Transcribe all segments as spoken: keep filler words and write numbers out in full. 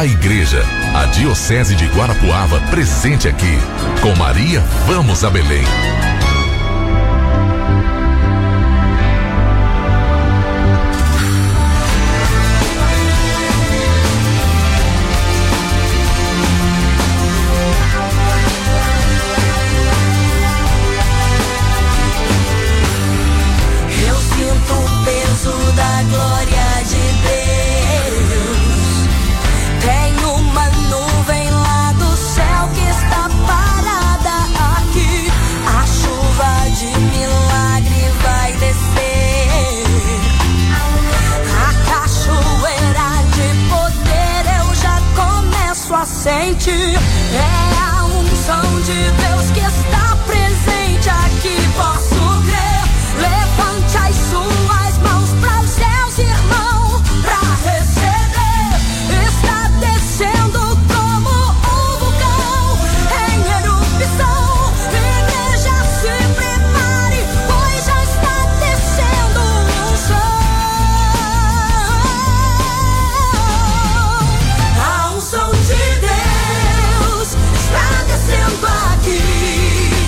A igreja, a Diocese de Guarapuava, presente aqui. Com Maria, vamos a Belém. Eu sinto o peso da glória de Deus. Tem uma nuvem lá do céu que está parada aqui. A chuva de milagre vai descer. A cachoeira de poder eu já começo a sentir. É a unção de Deus que está presente aqui. Posso crer. Levante as suas mãos para os seus irmãos para receber. Está descendo como um vulcão em erupção. Igreja, se prepare, pois já está descendo unção. A unção de Deus está descendo aqui.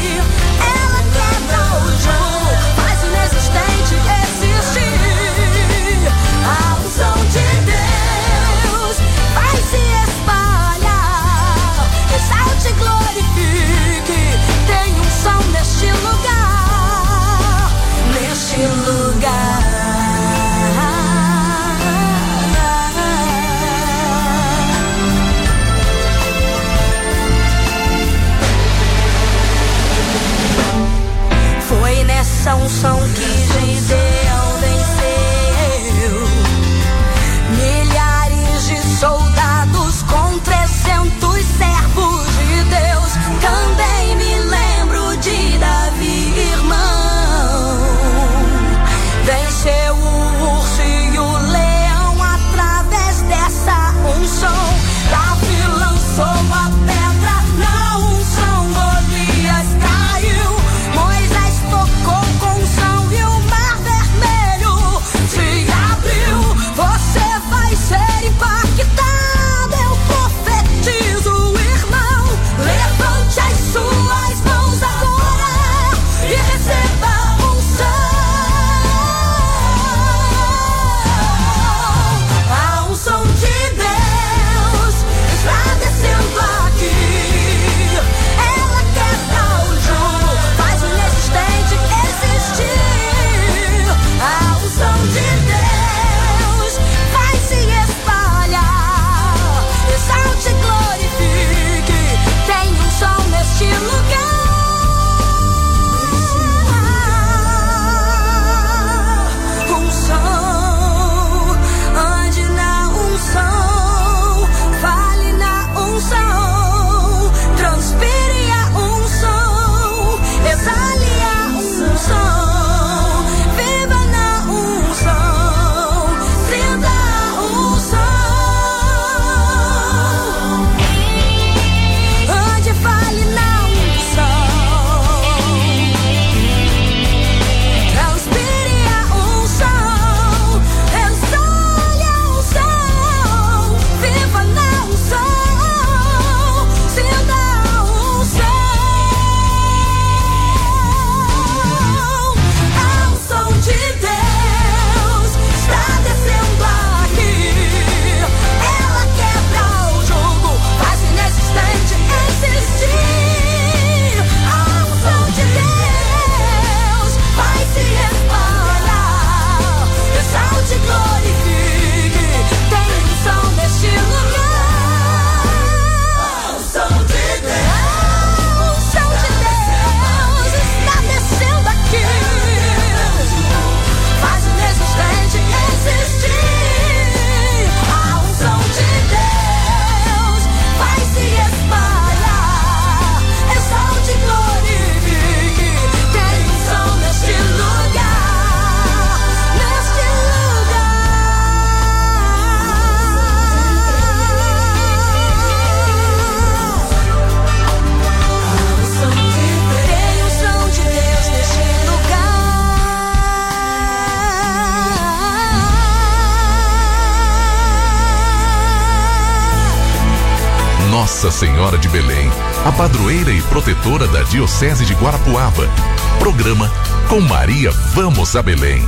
Nossa Senhora de Belém, a padroeira e protetora da Diocese de Guarapuava. Programa Com Maria Vamos a Belém.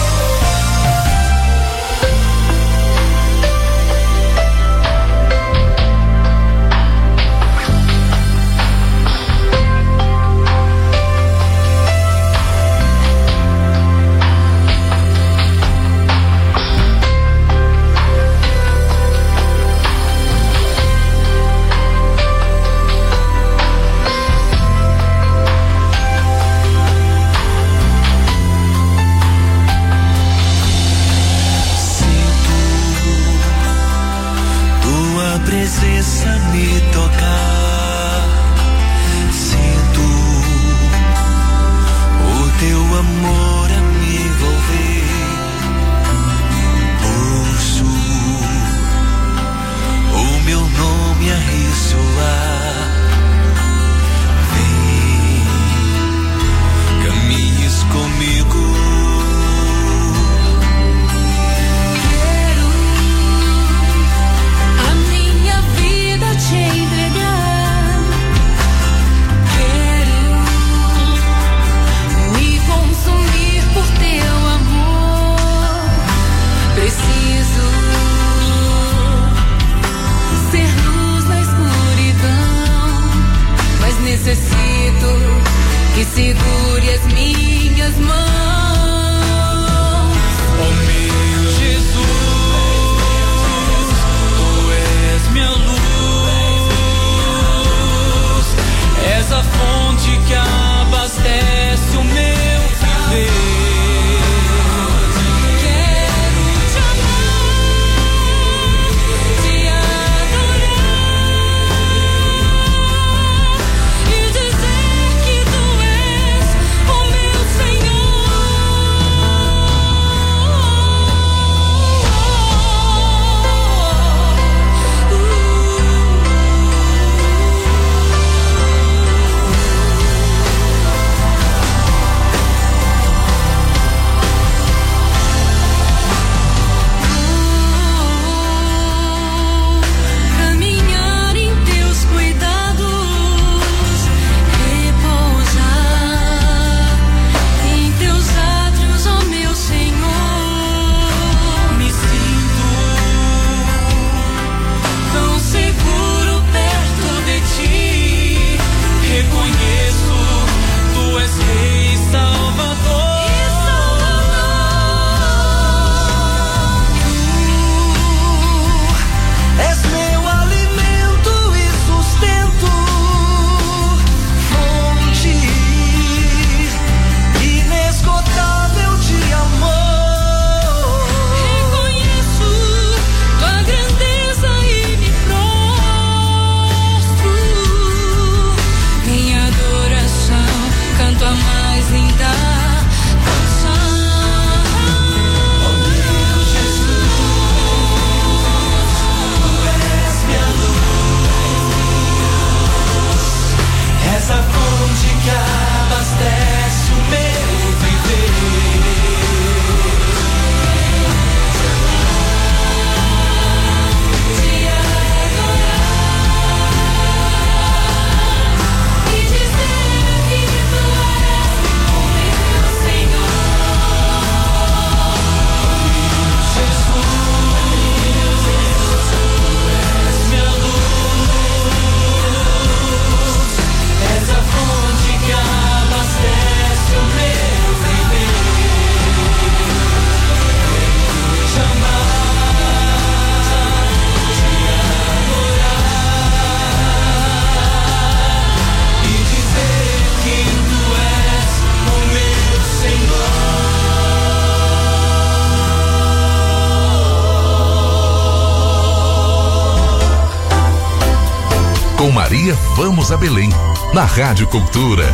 Com Maria Vamos a Belém, na Rádio Cultura.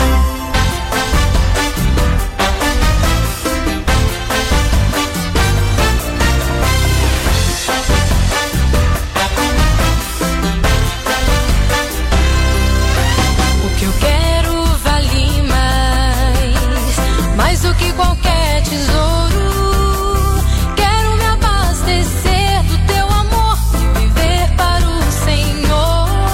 O que eu quero vale mais, mais do que qualquer tesouro. Quero me abastecer do teu amor e viver para o Senhor.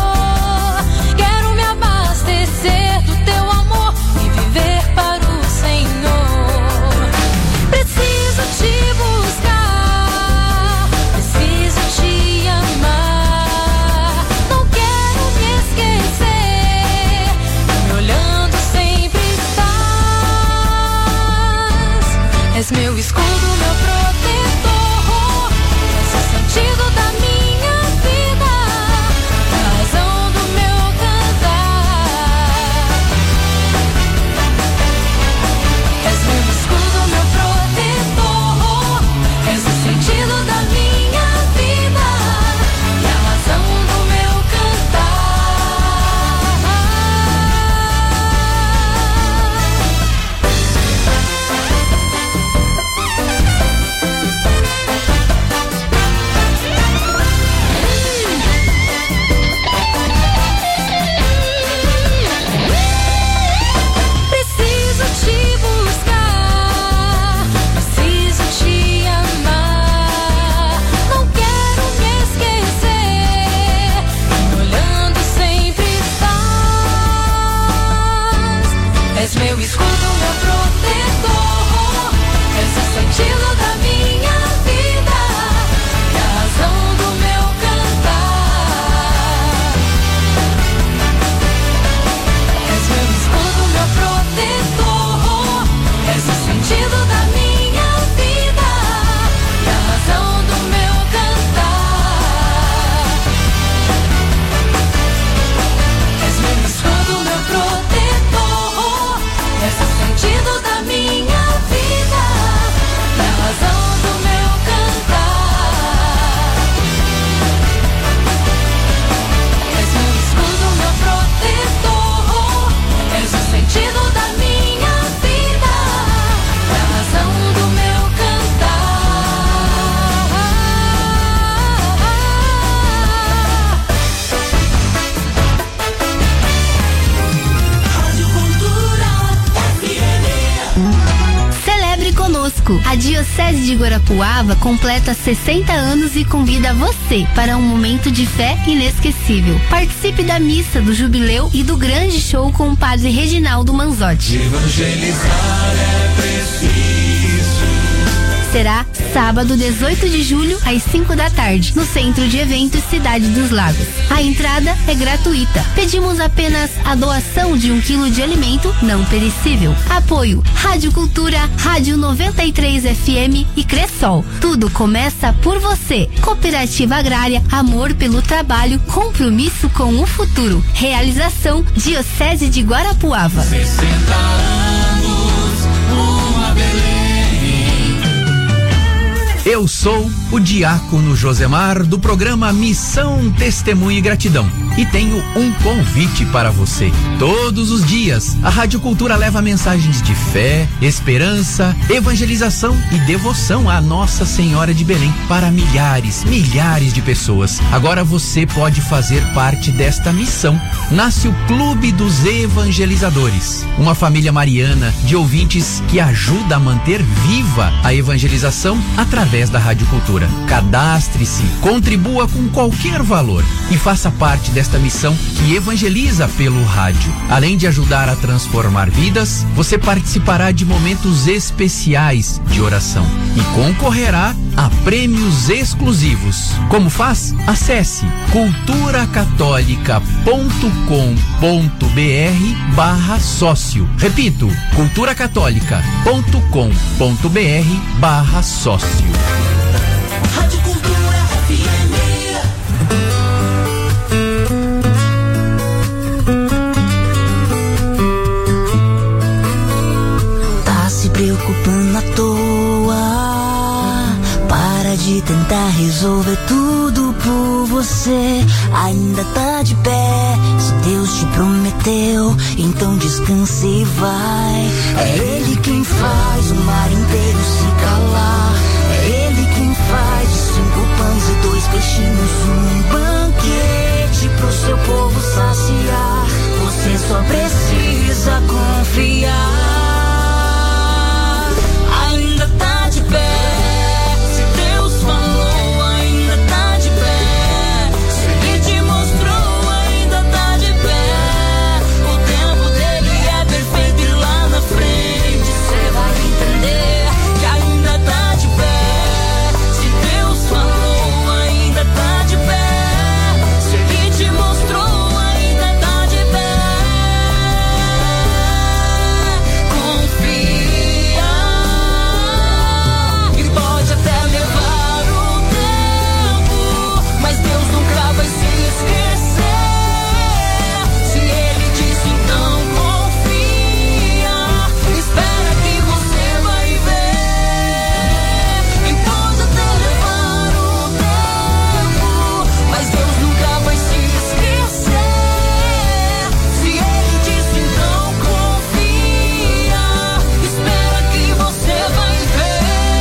Diocese de Guarapuava completa sessenta anos e convida você para um momento de fé inesquecível. Participe da missa do jubileu e do grande show com o padre Reginaldo Manzotti. Evangelizar é preciso. Será sábado, dezoito de julho, às cinco da tarde, no Centro de Eventos Cidade dos Lagos. A entrada é gratuita. Pedimos apenas a doação de um quilo de alimento não perecível. Apoio Rádio Cultura, Rádio noventa e três F M e Cressol. Tudo começa por você. Cooperativa Agrária, amor pelo trabalho, compromisso com o futuro. Realização Diocese de Guarapuava. sessenta anos, uma Belém. Eu sou o diácono Josemar do programa Missão Testemunho e Gratidão e tenho um convite para você. Todos os dias, a Rádio Cultura leva mensagens de fé, esperança, evangelização e devoção à Nossa Senhora de Belém para milhares, milhares de pessoas. Agora você pode fazer parte desta missão. Nasce o Clube dos Evangelizadores, uma família mariana de ouvintes que ajuda a manter viva a evangelização através da Rádio Cultura. Cadastre-se, contribua com qualquer valor e faça parte desta missão que evangeliza pelo rádio. Além de ajudar a transformar vidas, você participará de momentos especiais de oração e concorrerá a prêmios exclusivos. Como faz? Acesse cultura católica ponto com ponto br barra sócio. Repito, cultura católica ponto com ponto br barra sócio. Rádio Cultura F M. Tá se preocupando à toa. Para de tentar resolver tudo por você. Ainda tá de pé. Se Deus te prometeu, então descanse e vai. É Ele quem faz o mar inteiro se calar. É Ele quem faz de cinco pães e dois peixinhos um banquete pro seu povo saciar. Você só precisa confiar. Ainda tá de pé. Se Deus falou, ainda tá de pé. Se Ele te mostrou, ainda tá de pé. O tempo dele é perfeito e lá na frente você vai entender que ainda tá de pé. Se Deus falou, ainda tá de pé. Se Ele te mostrou, ainda tá de pé. Confia. E pode até levar um tempo, mas Deus nunca vai se esquecer. Se Ele disse, então confia. Espera que você vai ver. E pode até levar um tempo, mas Deus nunca vai se esquecer. Se Ele disse, então confia. Espera que você vai ver.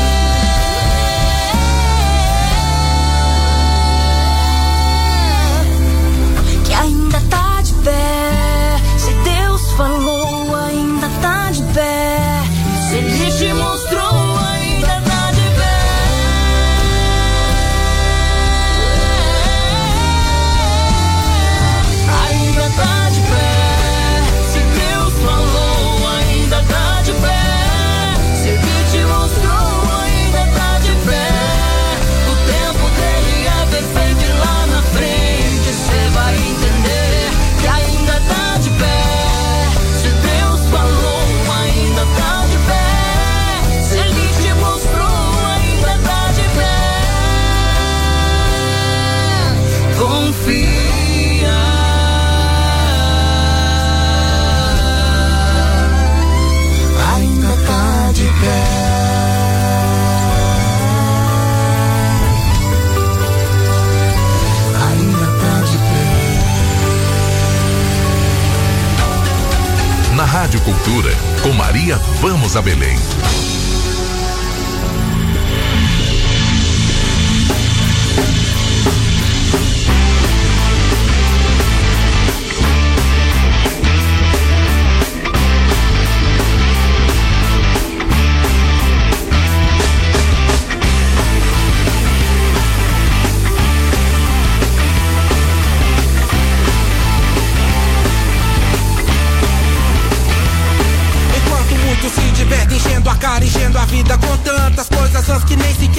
Que ainda tá de pé. Se Deus falou, ainda tá de pé. Se Ele te mostrou, ainda tá de pé. Ainda tá de pé. Se Deus falou, ainda tá de pé. Se Ele te mostrou, ainda tá de pé. O tempo dele é perfeito e lá na frente você vai entender que ainda tá de pé. Se Deus falou, ainda tá de pé. Se Ele te mostrou, ainda tá de pé. Confia. Ainda tá de pé. Ainda tá de pé. Na Rádio Cultura, com Maria Vamos a Belém.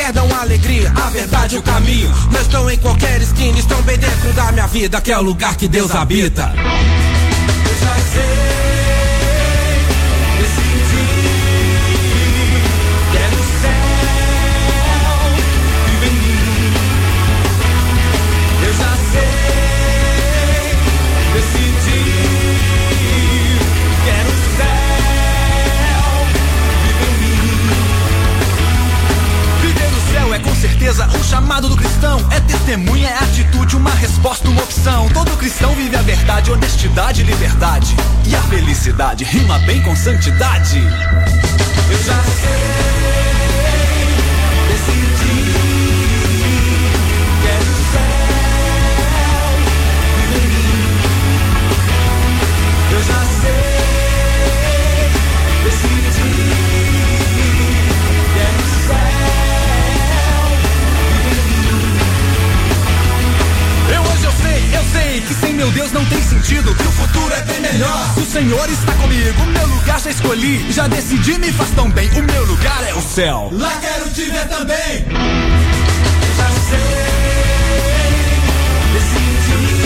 dão alegria, a verdade e o caminho. Não estão em qualquer esquina, estão bem dentro da minha vida, que é o lugar que Deus habita. Eu já sei, decidi, quero o céu, vive em mim. Eu já sei, decidi, quero o céu, vive em mim. Viver no céu é com certeza um chamado do cristão. É testemunha, é atitude, uma resposta, uma opção. Todo cristão vive a verdade, honestidade e liberdade. E a felicidade rima bem com santidade. Eu já sei, decidi, quero o céu, vive em mim. Eu já sei, decidi, quero o céu, vive em mim. Eu hoje eu sei, eu sei que sem meu Deus não tem sentido, que o futuro é bem melhor. Se o Senhor está comigo, o meu lugar já escolhi, já decidi, me faz tão bem. O meu lugar é o céu. Lá quero te ver também. Já sei, decidi,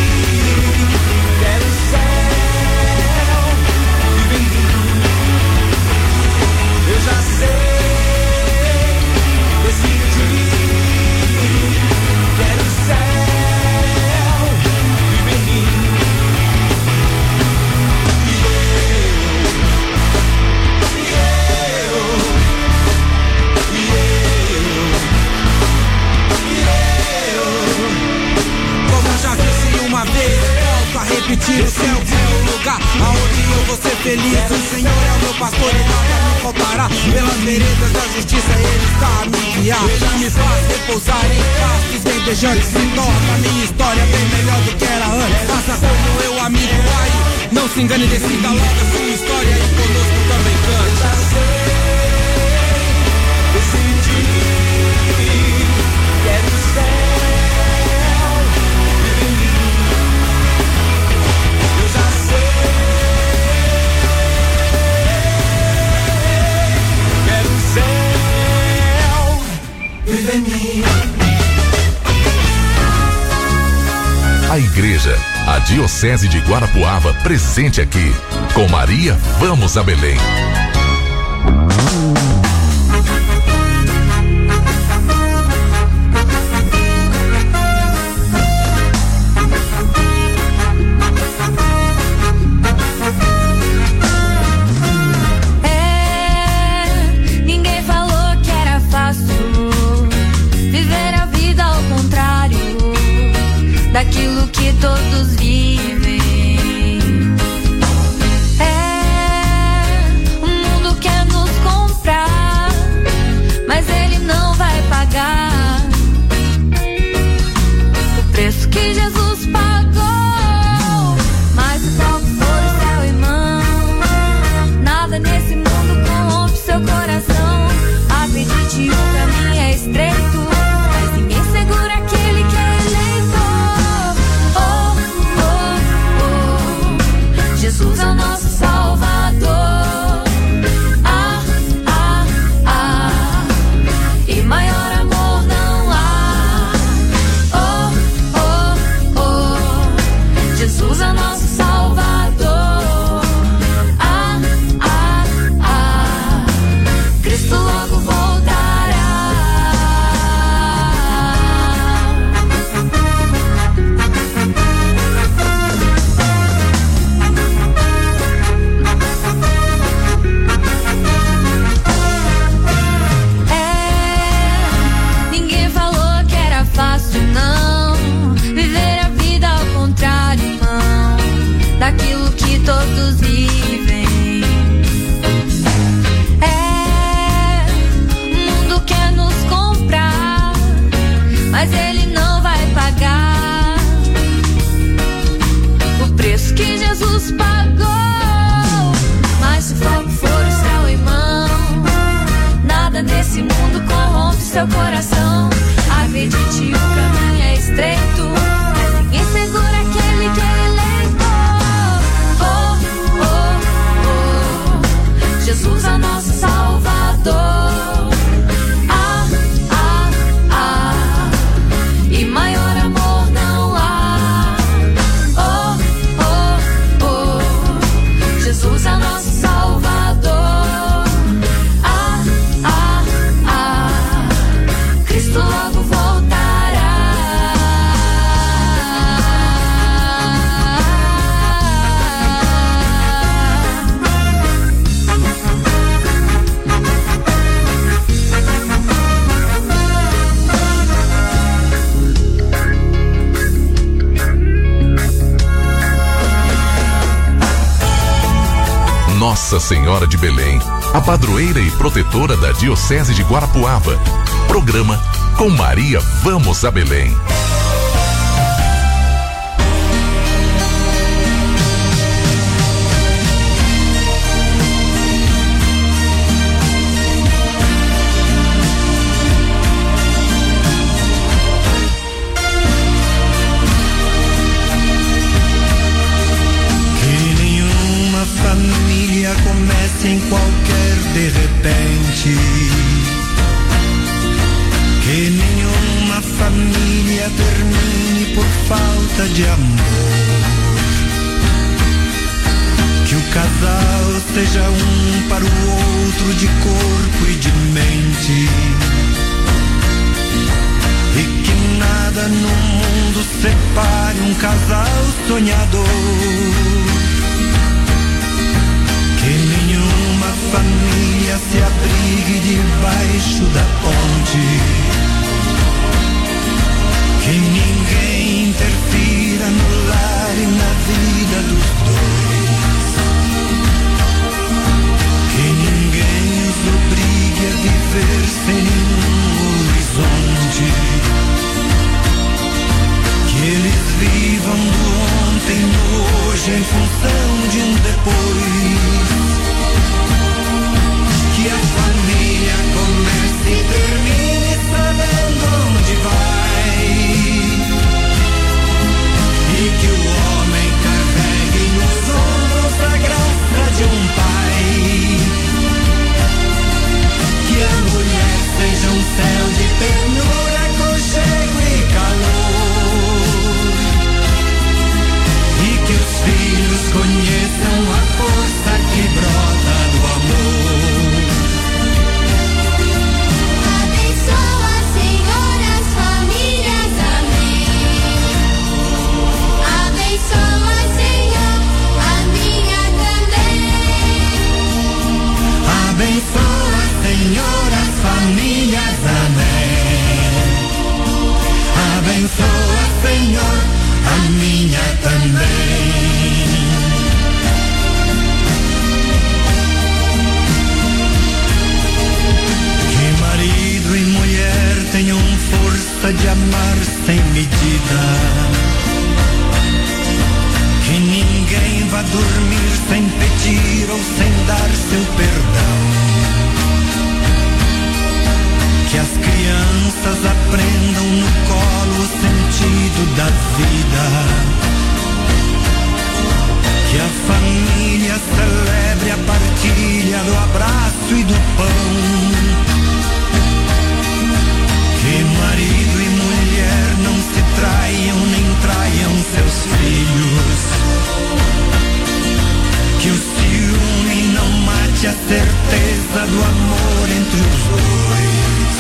quero o céu, vive em mim. Eu já sei, decidi, quero o céu, vive em mim. Uma vez, volto a repetir, o céu é o lugar aonde eu vou ser feliz. O Senhor é o meu pastor e nada me faltará. Pelas veredas da justiça Ele está a me guiar. Ele me faz repousar em pastos verdejantes. Se torna a minha história bem melhor do que era antes. Faça como eu, amigo, aí não se engane, decida logo a sua história e conosco também cante. Já sei, decidi, quero o céu. Vive em mim. A igreja, a Diocese de Guarapuava, presente aqui. Com Maria, vamos a Belém. Daquilo que todos vivem. É, o mundo quer nos comprar, mas ele não vai pagar o preço que Jesus pagou. Mas se qual for o céu, irmão, nada nesse mundo corrompe seu coração. Acredite, o caminho é estreito, mas ninguém segura aquele que é eleito. Jesus é o nosso Salvador. Ah, ah, ah. E maior amor não há. Oh, oh, oh. Jesus é o nosso Salvador. Ah, ah, ah. Cristo logo voltará. Daquilo que todos vivem. É, o mundo quer nos comprar, mas ele não vai pagar o preço que Jesus pagou. Mas se fogo for o céu, irmão, nada nesse mundo corrompe seu coração. Acredite, o caminho é estreito, mas ninguém segura aquele que é eleito. Jesus é nosso Salvador. Ah, logo voltará. Nossa Senhora de Belém, a padroeira e protetora da Diocese de Guarapuava. Programa Com Maria Vamos a Belém. Família comece em qualquer de repente, que nenhuma família termine por falta de amor, que o casal seja um para o outro de corpo e de mente, e que nada no mundo separe um casal sonhador. Que nenhuma família se abrigue debaixo da ponte, que ninguém interfira no lar e na vida dos dois, que ninguém os obrigue a viver sem nenhum horizonte, que eles vivam do ontem no hoje em função de um depois. Que a família comece e termine sabendo onde vai, e que o homem carregue nos ombros a graça de um pai, que a mulher seja um céu de ternura, aconchego e calor, e que os filhos conheçam a força que brota do amor. Abençoa, Senhor, as famílias, amém. Abençoa, Senhor, a minha também. Que marido e mulher tenham força de amar sem medida, que ninguém vá dormir sem pedir ou sem dar seu perdão, que as crianças aprendam no colo o sentido da vida, que a família celebre a partilha do abraço e do pão, que marido e mulher não se traiam nem traiam seus filhos, que o ciúme não mate a certeza do amor entre os dois,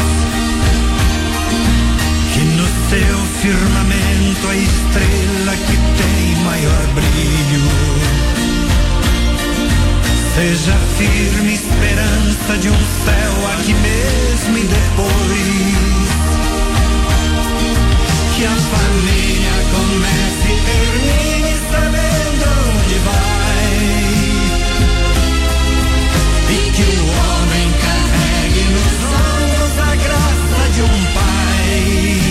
que no seu firmamento a estrela que tem maior brilho seja firme esperança de um céu aqui mesmo e depois, que a família comece e termine sabendo onde vai, e que o homem carregue nos ombros a graça de um pai,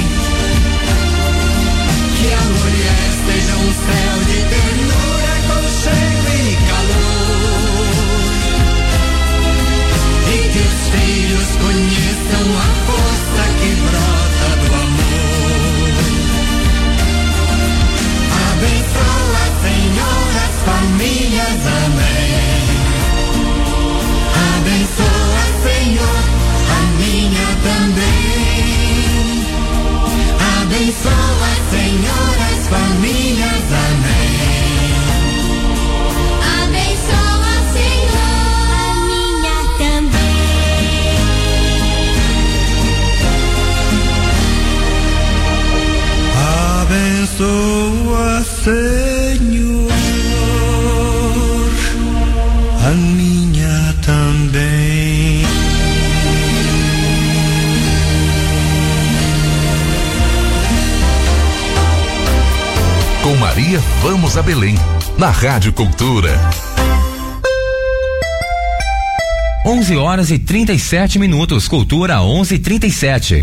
que a mulher seja um céu de ternura, aconchego e calor, e que os filhos conheçam a força Senhor, a minha também. Com Maria, vamos a Belém, na Rádio Cultura. onze horas e trinta e sete minutos, Cultura onze e trinta e sete.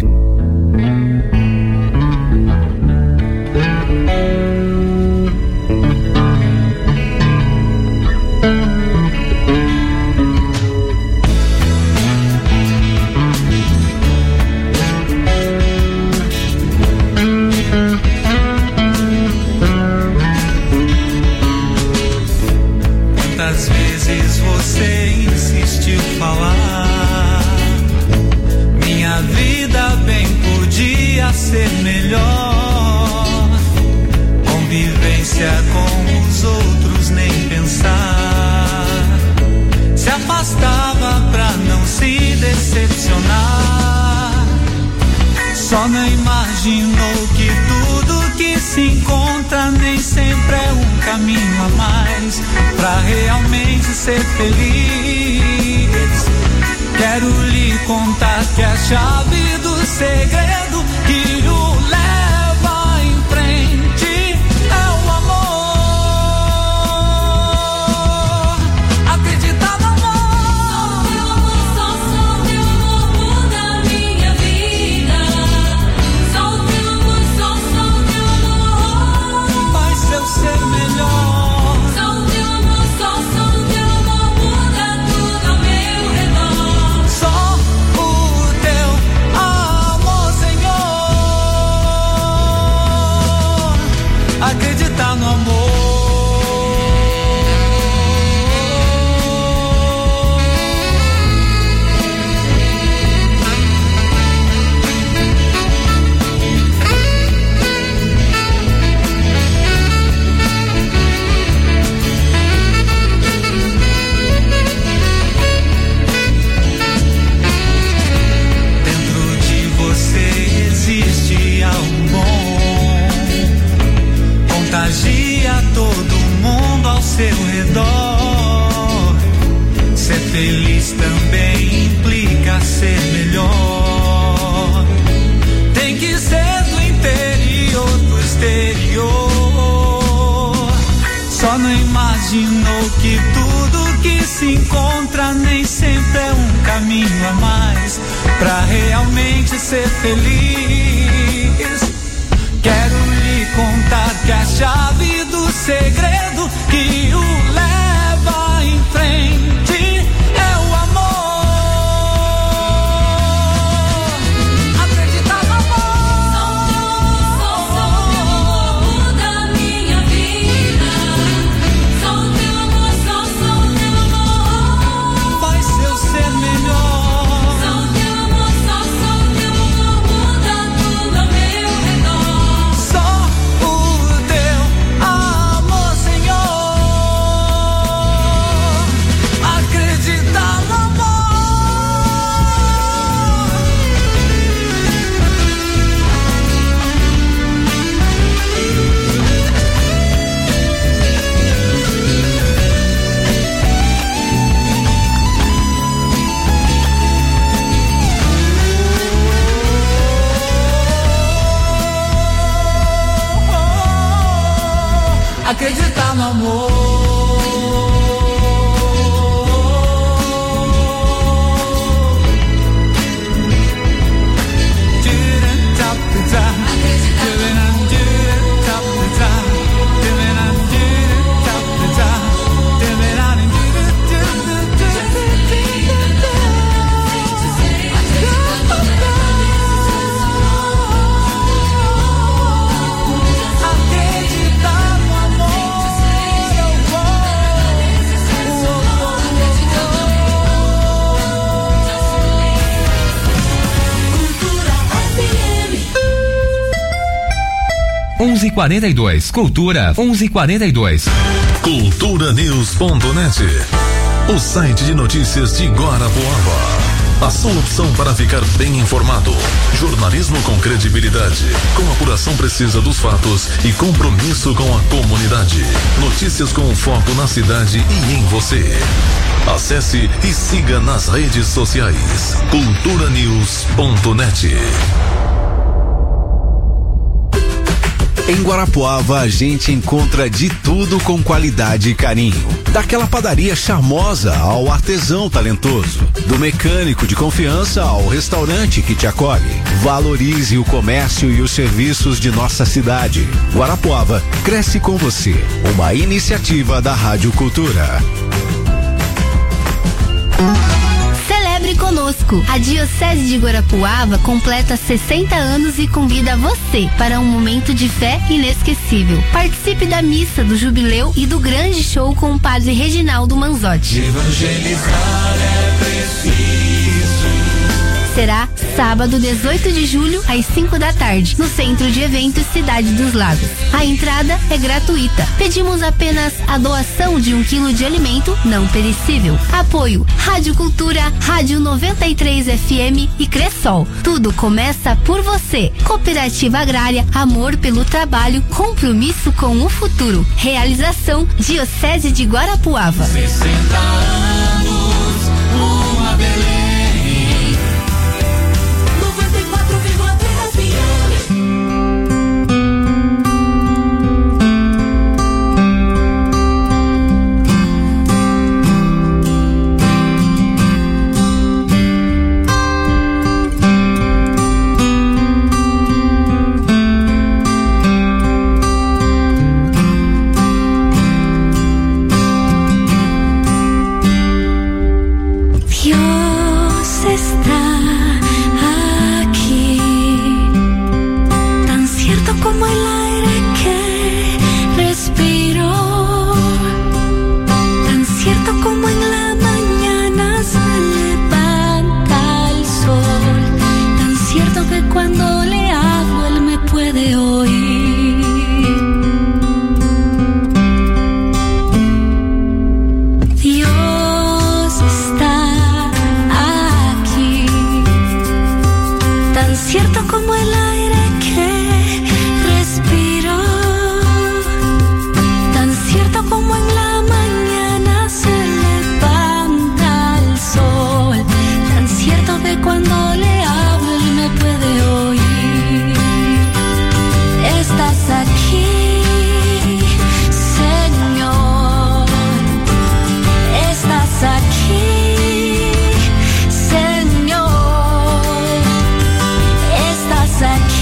Quantas vezes você insistiu falar? Minha vida bem podia ser melhor. Convivência com os outros, nem pensar. Se afastava pra não se decepcionar. Só não imaginou que tudo que se encontra nem sempre é um caminho a mais pra realmente ser feliz. Quero lhe contar que a chave do segredo que o leva em frente é o amor. Acreditar no amor. Só teu amor muda a minha vida. Só teu amor, só, só teu amor faz eu ser melhor. Só teu amor, só, só teu amor muda tudo ao meu redor. Só o teu amor, Senhor. Acreditar no amor. Dentro de você existe algo bom. Contagia todo mundo ao seu redor. Ser feliz também implica ser melhor. Tem que ser do interior pro exterior. Só não imaginou que tudo que se encontra nem sempre é um caminho a mais pra realmente ser feliz. Quero lhe contar que a chave do segredo que o leva em frente é o amor. Acreditar no amor. Só teu amor muda a minha vida. Só teu amor, só, só teu amor Faz eu ser melhor. Só teu amor, só, só teu amor muda tudo ao meu redor. Só o teu amor, Senhor. Acreditar no amor. Acreditar no amor. Acreditar no amor. onze e quarenta e dois. Cultura onze e quarenta e dois. cultura news ponto net, o site de notícias de Guarapuava. A sua opção para ficar bem informado. Jornalismo com credibilidade, com apuração precisa dos fatos e compromisso com a comunidade. Notícias com foco na cidade e em você. Acesse e siga nas redes sociais. cultura news ponto net. Em Guarapuava a gente encontra de tudo com qualidade e carinho. Daquela padaria charmosa ao artesão talentoso. Do mecânico de confiança ao restaurante que te acolhe. Valorize o comércio e os serviços de nossa cidade. Guarapuava cresce com você. Uma iniciativa da Rádio Cultura. Celebre conosco. A Diocese de Guarapuava completa sessenta anos e convida você para um momento de fé inesquecível. Participe da missa do jubileu e do grande show com o padre Reginaldo Manzotti. Evangelizar é preciso. Será sábado, dezoito de julho, às cinco da tarde, no Centro de Eventos Cidade dos Lagos. A entrada é gratuita. Pedimos apenas a doação de um quilo de alimento não perecível. Apoio Rádio Cultura, Rádio noventa e três F M e Cressol. Tudo começa por você. Cooperativa Agrária, amor pelo trabalho, compromisso com o futuro. Realização Diocese de Guarapuava. sessenta anos, uma beleza. Estás aquí,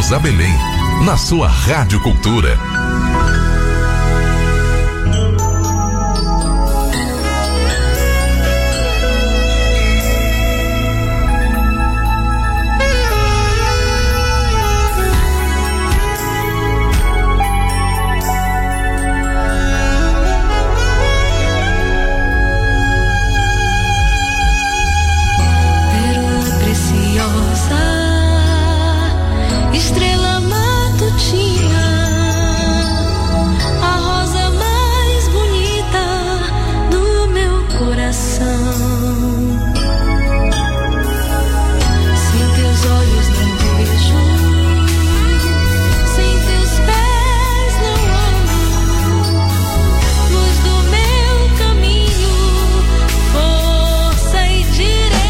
Vamos a Belém, na sua Rádio Cultura. Estrela matutina, a rosa mais bonita do meu coração. Sem teus olhos não vejo, sem teus pés não ando. Luz do meu caminho, força e direção.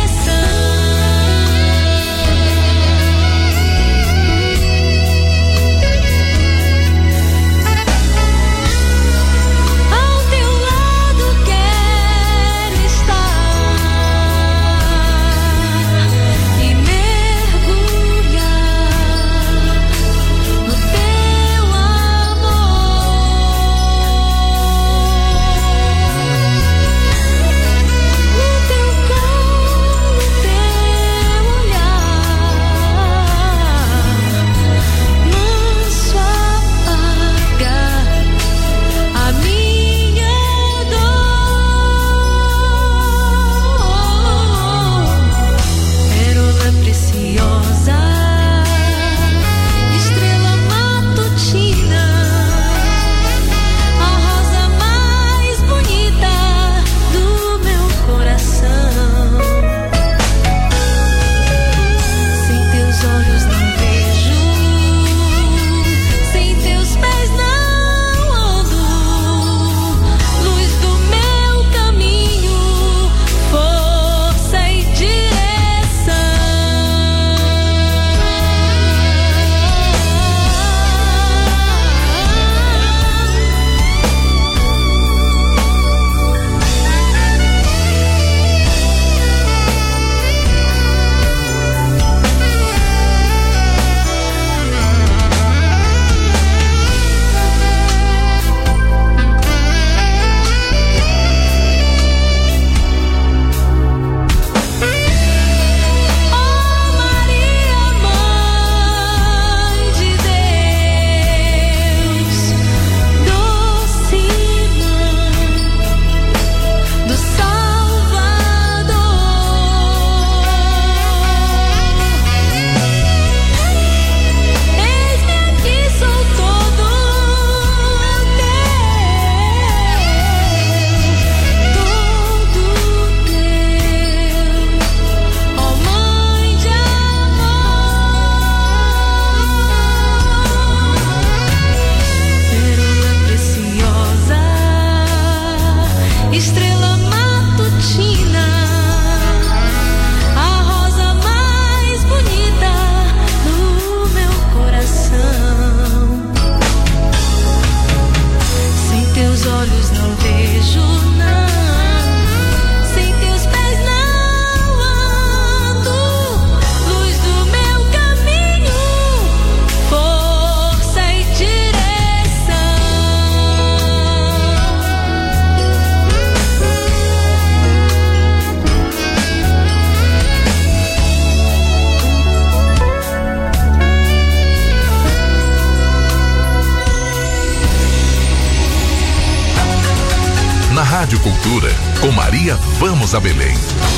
Rádio Cultura, com Maria Vamos a Belém.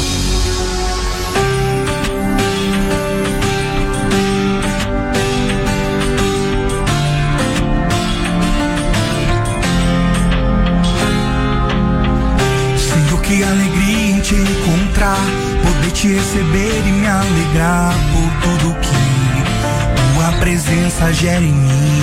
Senhor, que alegria em te encontrar, poder te receber e me alegrar por tudo que tua presença gera em mim.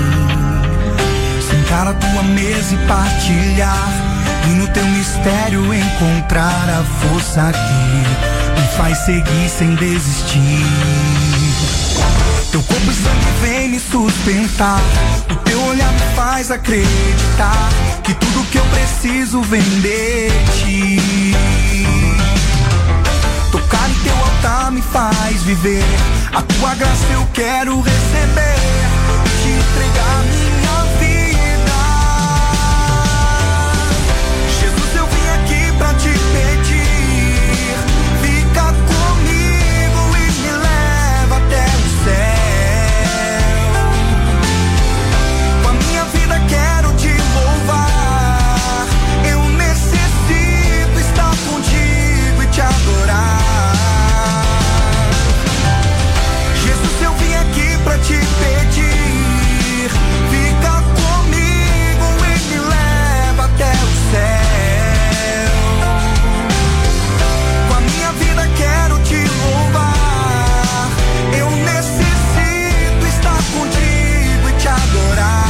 Sentar à tua mesa e partilhar, e no teu mistério encontrar a força que me faz seguir sem desistir. Teu corpo e sangue vem me sustentar, o teu olhar me faz acreditar que tudo que eu preciso vem de ti. Tocar em teu altar me faz viver A tua graça eu quero receber, te entregar minha vida. Jesus, eu vim aqui pra te pedir, fica comigo e me leva até o céu. Com a minha vida quero te louvar, eu necessito estar contigo e te adorar. Pra te pedir, fica comigo e me leva até o céu. Com a minha vida quero te louvar, eu necessito estar contigo e te adorar.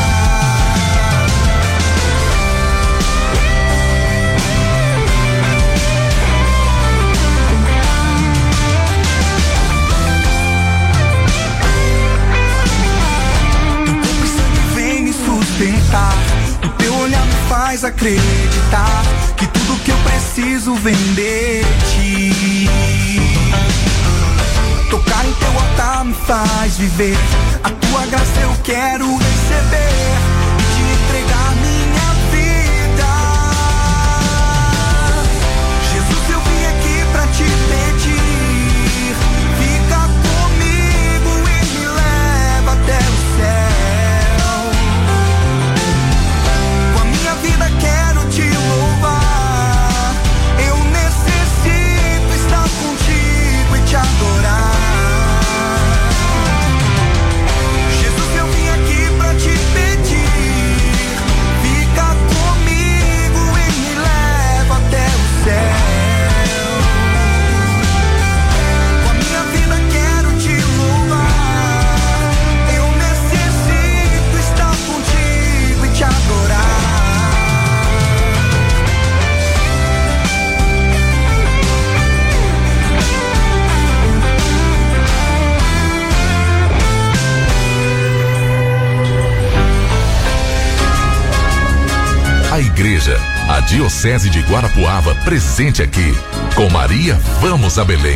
O teu olhar me faz acreditar que tudo que eu preciso vem de ti. Tocar em teu altar me faz viver, a tua graça eu quero receber e te entregar minha vida. Jesus, eu vim aqui pra te pedir, fica comigo e me leva até o céu. Quero te louvar, eu necessito estar contigo e te adorar. Jesus, eu vim aqui pra te pedir, fica comigo e me leva até o céu. Com a minha vida quero te louvar, eu necessito estar contigo e te adorar. A igreja, a Diocese de Guarapuava, presente aqui. Com Maria, vamos a Belém.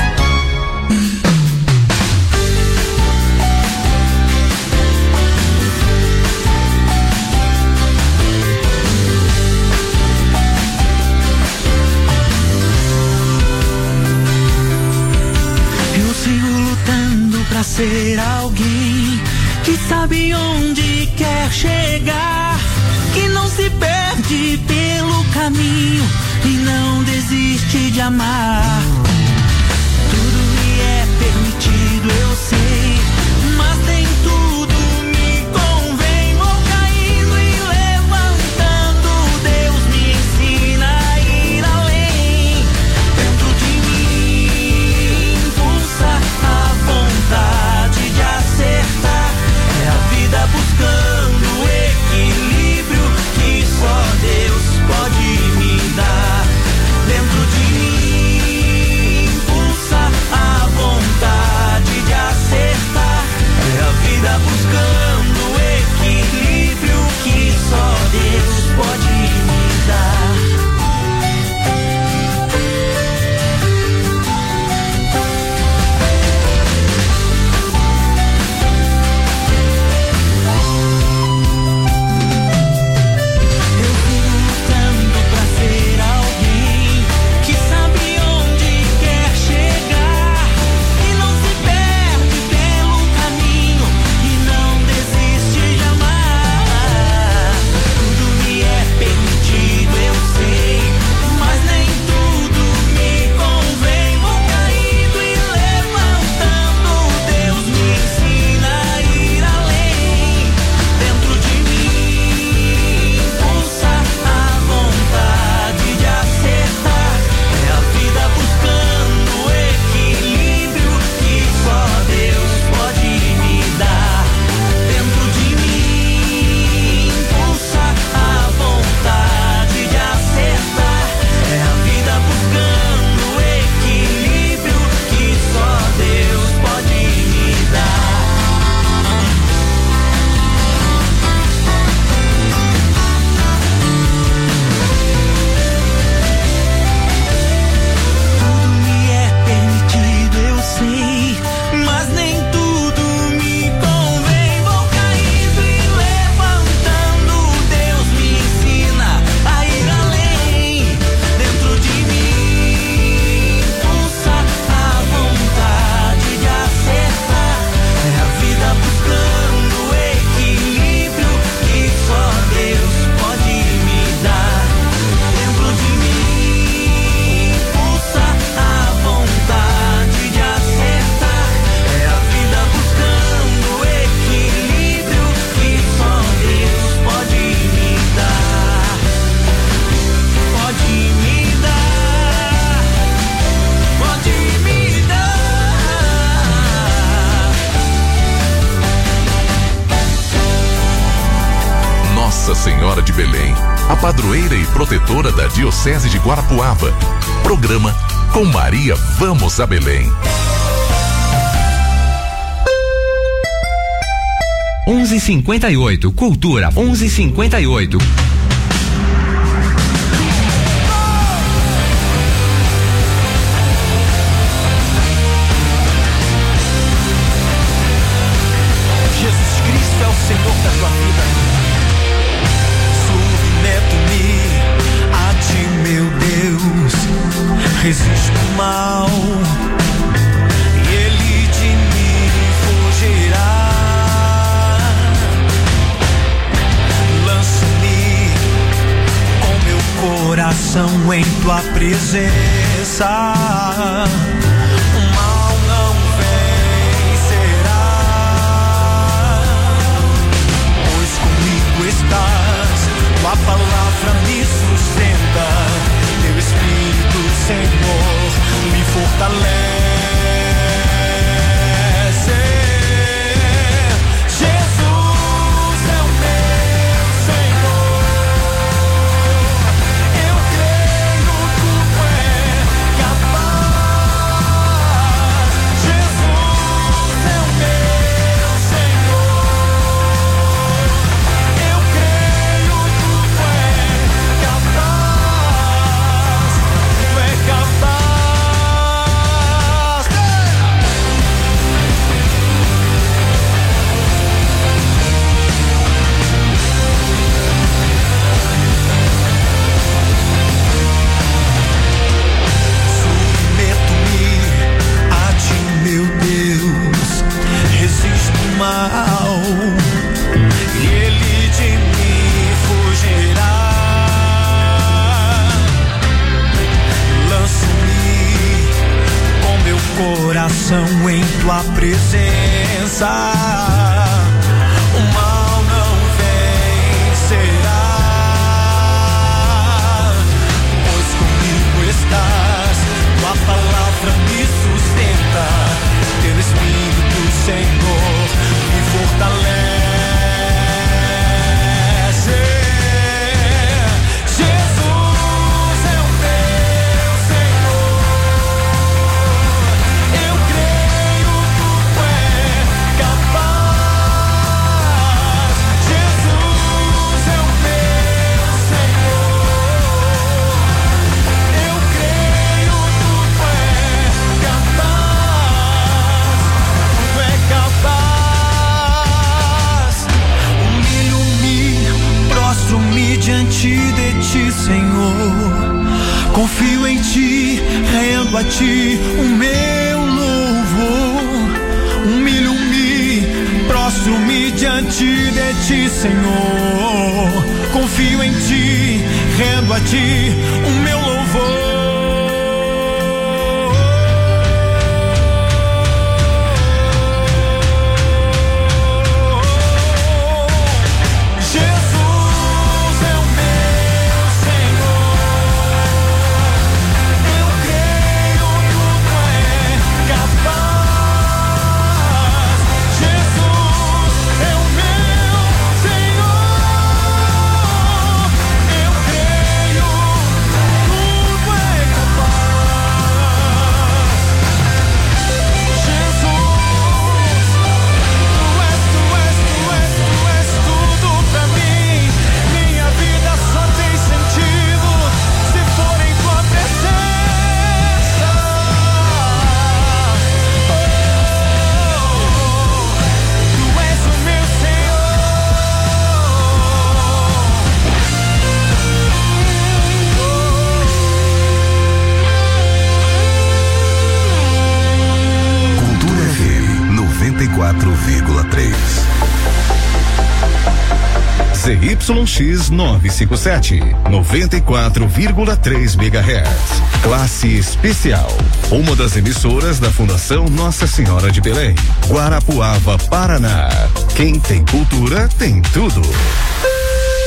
Eu sigo lutando pra ser alguém que sabe onde quer chegar, que não se perde pelo caminho e não desiste de amar. Tudo me é permitido, eu sei, mas nem tudo me convém. Vou caindo e levantando, Deus me ensina a ir além. Dentro de mim impulsa a vontade de acertar, é a vida buscando equilíbrio que só Deus pode me dar. Dentro de mim impulsa a vontade de acertar, é a vida buscando Senhora de Belém, a padroeira e protetora da Diocese de Guarapuava. Programa Com Maria Vamos a Belém. onze e cinquenta e oito, Cultura, onze e cinquenta e oito. Jesus Cristo é o Senhor da tua vida. Submeto-me a ti, meu Deus. Resisto o mal e ele de mim fugirá. Coração em tua presença, o mal não vencerá, pois comigo estás, tua palavra me sustenta, teu Espírito, Senhor, me fortalece. E ele de mim fugirá. Lanço-me com meu coração em tua presença, o mal não vencerá, pois comigo estás, tua palavra me sustenta, teu Espírito, Senhor, me fortalece. Jesus é o meu Senhor. Eu creio tu és capaz. Jesus é o meu Senhor. Eu creio tu és capaz. Tu és capaz. Prostro-me diante de ti, Senhor. Confio em ti, rendo a ti o meu louvor. Humilho-me, prostro-me diante de ti, Senhor. Confio em ti, rendo a ti o meu louvor. quatro vírgula três. Z Y X novecentos e cinquenta e sete, noventa e quatro vírgula três megahertz. Classe especial. Uma das emissoras da Fundação Nossa Senhora de Belém, Guarapuava, Paraná. Quem tem cultura tem tudo.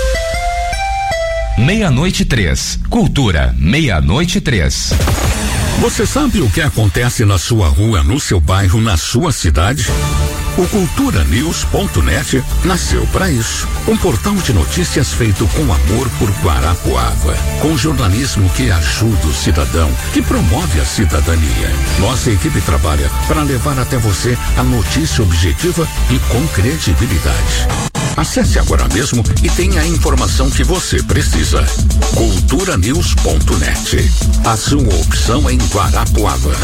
Meia-noite três. Cultura, meia-noite três. Você sabe o que acontece na sua rua, no seu bairro, na sua cidade? O cultura news ponto net nasceu para isso. Um portal de notícias feito com amor por Guarapuava, com jornalismo que ajuda o cidadão, que promove a cidadania. Nossa equipe trabalha para levar até você a notícia objetiva e com credibilidade. Acesse agora mesmo e tenha a informação que você precisa. cultura news ponto net. A sua opção em Guarapuava.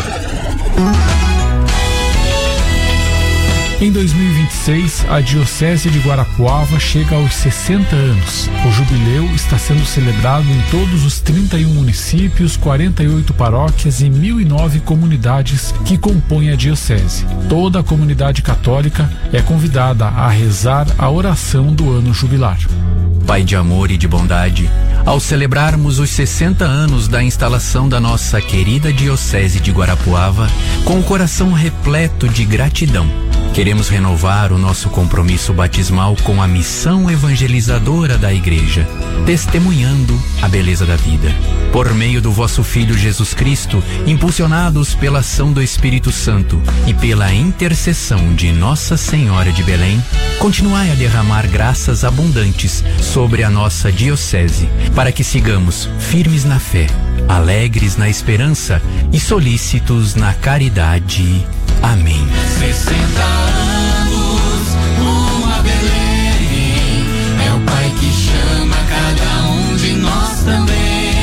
Em dois mil e vinte e seis, a Diocese de Guarapuava chega aos sessenta anos. O jubileu está sendo celebrado em todos os trinta e um municípios, quarenta e oito paróquias e mil e nove comunidades que compõem a Diocese. Toda a comunidade católica é convidada a rezar a oração do ano jubilar. Pai de amor e de bondade, ao celebrarmos os sessenta anos da instalação da nossa querida Diocese de Guarapuava, com o coração repleto de gratidão, queremos renovar o nosso compromisso batismal com a missão evangelizadora da Igreja, testemunhando a beleza da vida. Por meio do vosso Filho Jesus Cristo, impulsionados pela ação do Espírito Santo e pela intercessão de Nossa Senhora de Belém, continuai a derramar graças abundantes sobre a nossa Diocese, para que sigamos firmes na fé, alegres na esperança e solícitos na caridade. Amém. sessenta anos, uma Belém, é o Pai que chama cada um de nós também.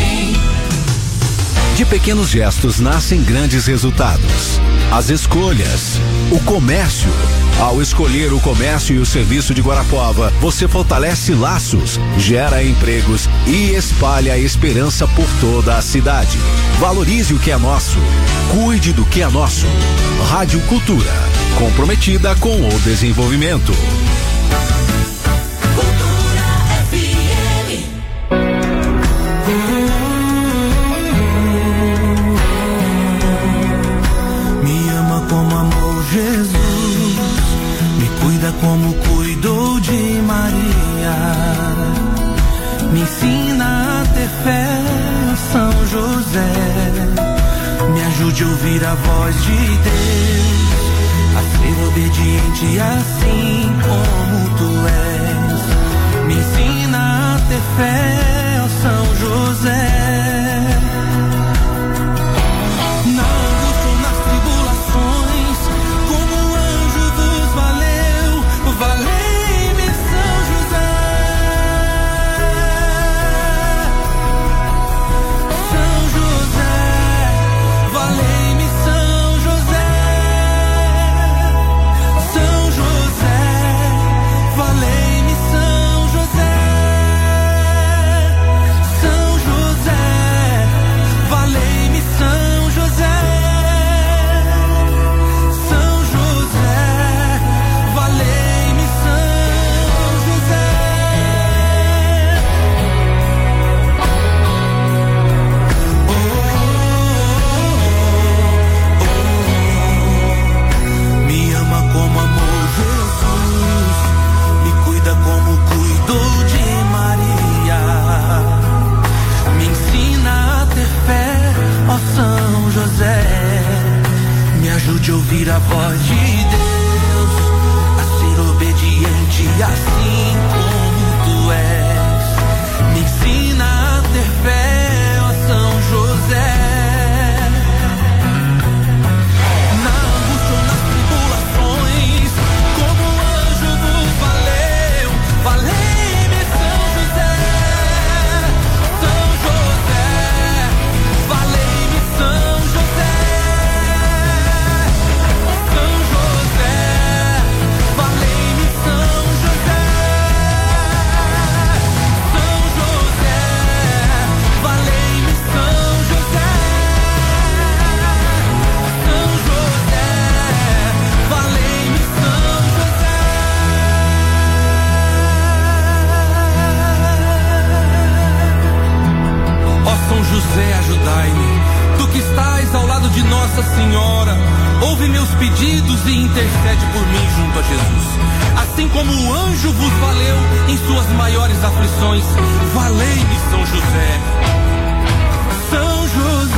De pequenos gestos nascem grandes resultados. As escolhas, o comércio. Ao escolher o comércio e o serviço de Guarapuava, você fortalece laços, gera empregos e espalha a esperança por toda a cidade. Valorize o que é nosso. Cuide do que é nosso. Rádio Cultura, comprometida com o desenvolvimento. Me ama como amou Jesus, me cuida como cuidou de Maria, me ensina a ter fé, São José, me ajude a ouvir a voz de Deus, a ser obediente assim como tu és, me ensina a ter fé, ó São José. Na angústia ou nas tribulações, como um anjo vos valeu, valei-me São José. São José, valei-me São José. São José, valei-me São José. São José, valei-me São José. São José, valei-me São José. Me ama como amou Jesus, me cuida como cuidou de Maria, me ensina a ter fé, ó São José, me ajude a ouvir a voz de Deus, a ser obediente assim como tu és, me ensina a ter fé, ó São José. Na angústia ou nas tribulações, como um anjo vos valeu, valei-me São José. São José, valei-me São José. São José, valei-me São José. São José, valei-me São José. São José, valei-me São José. Ó São José, ajudai-me, tu que estás ao lado de Nossa Senhora, ouve meus pedidos e intercede por mim junto a Jesus. Assim como o anjo vos valeu em suas maiores aflições, valei-me São José. São José,